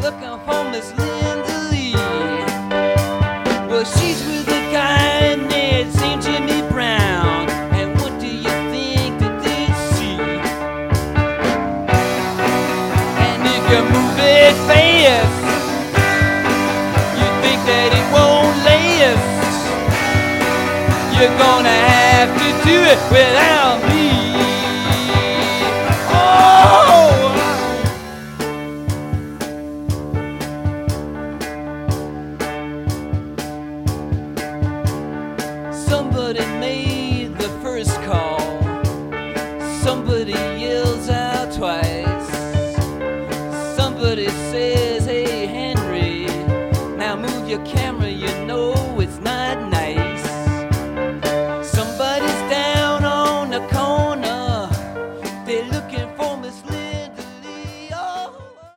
looking for Miss Linda Lee. Well, she's with a guy named St. Jimmy Brown. And what do you think that they see? And if you move it fast, you think that it won't last. You're gonna have to do it without me. Somebody made the first call. Somebody yells out twice. Somebody says, hey Henry, now move your camera